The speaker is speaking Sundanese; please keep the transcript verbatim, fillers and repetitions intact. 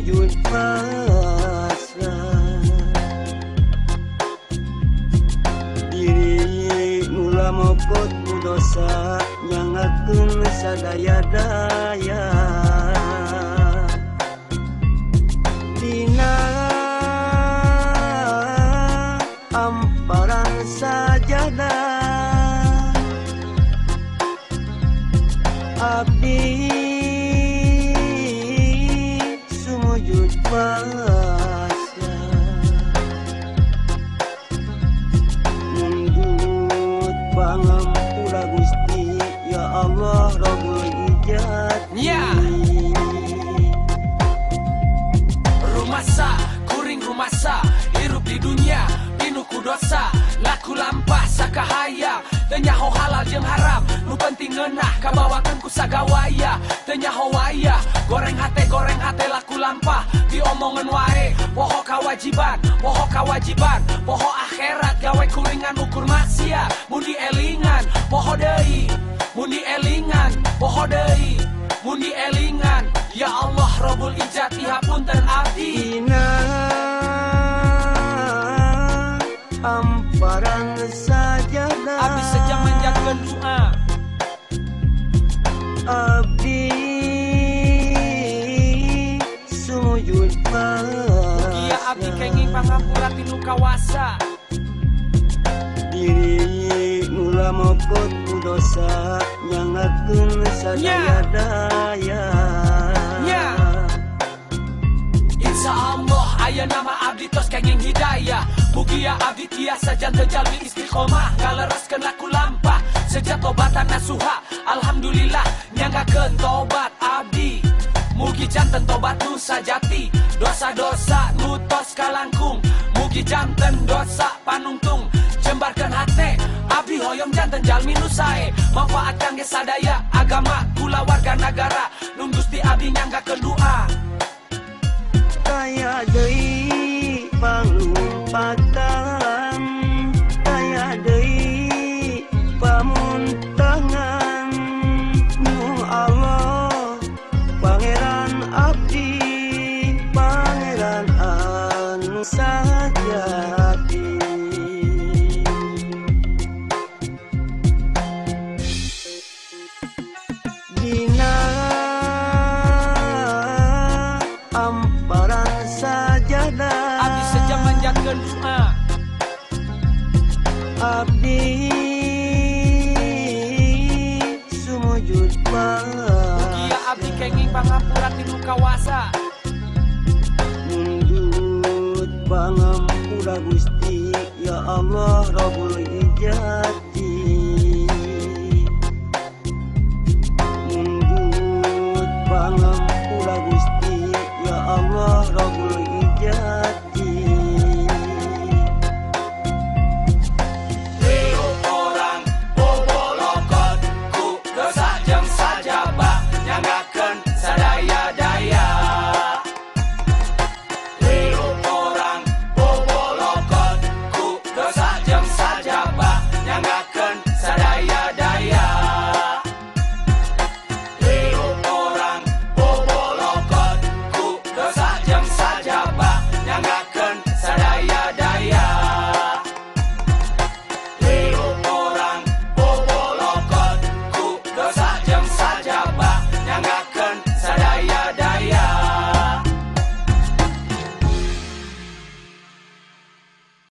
sujud pasrah. Diri mula mokot ku dosa nyangakeun sadaya-daya. Dina amparan sajadah abdi sumujud pasrah. Mundut pangampura Gusti ya Allah Rabbul Ijati. Ya. Rumasa kuring rumasa hirup di dunia inu ku dosa laku lampah sakahaya teu nyaho halal jeung haram nu penting ngeunah kabawakeun ku sagawaya teu nyaho waya goreng hate goreng hate laku lampah diomongeun wae poho kawajiban poho kawajiban poho akhirat gawe kuringan ukur maksiat mun dielingan poho deui mun dielingan poho deui mun dielingan ya Allah Rabbul Ijati hapunten abdi. Dina amparan sajadah Abdi sejam menjakeun doa abdi sujud pasrah. Mugia abdi kenging pangampura tinu kawasa. Diri mula mokot ku dosa nyangakeun sadaya-daya. Nya. Insya Allah aya nama abdi tos kenging hidayah. Mugia abdi tiasa janten jalmi istiqomah ngalereskeun laku lampah sejak tobatan nasuha. Alhamdulillah nyanggakeun tobat abdi. Mugi janten tobat nu sajati dosa-dosa nu tos kalangkung. Mugi janten dosa panungtung jembarkeun hate abdi hoyong janten jalmi nu sae manfaat kangge sadaya agama kula warga nagara nun Gusti abdi nyanggakeun doa.